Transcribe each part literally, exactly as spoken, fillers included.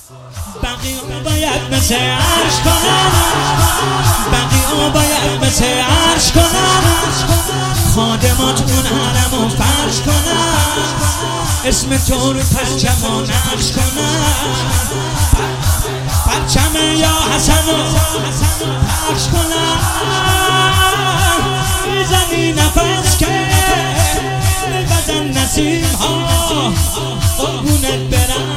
بقیه باید مثل عرش کنن، بقیه باید مثل عرش کنن، خادماتون حرمو فرش کنن، اسم تو رو پرچمو نقش کنن، پرچم یا حسنو پخش کنن، میزنی نفس که بزن نسیم ها قربونت برم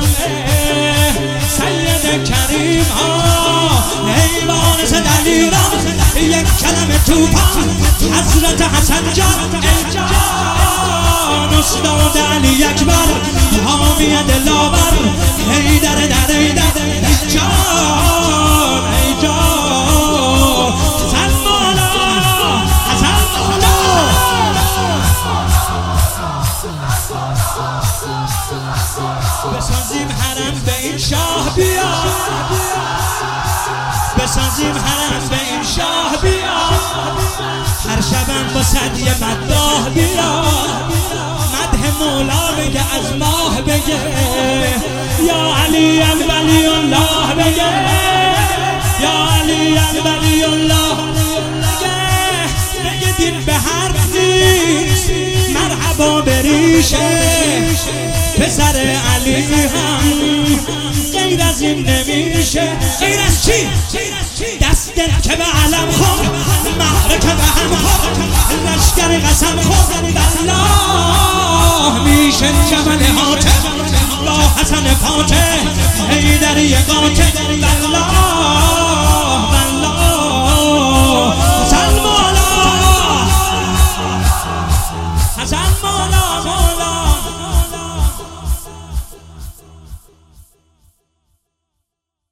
سید کریم ها، حیوان دلیران یک کلمه توفان حضرت حسن جان ای جان، استاد علی اکبر حامی دلاور حیدر در حیدر ای جان ای جان، حسن مولا حسن مولا. بسازیم حرم به این شاه بیا، بسازیم حرم به این شاه بیا، هر شبم با صدیه مداح بیا، مدح مولا بگه از ماه بگه، یا علی ولی الله بگه، یا علی ولی الله بگه، بگه دین به حرف نیست مرحبا بریشه، پسر علی هم غیر از این نمیشه. غیر از چی؟ دست که به علم خود، مهر که به هم خود، لشکر قسم خود،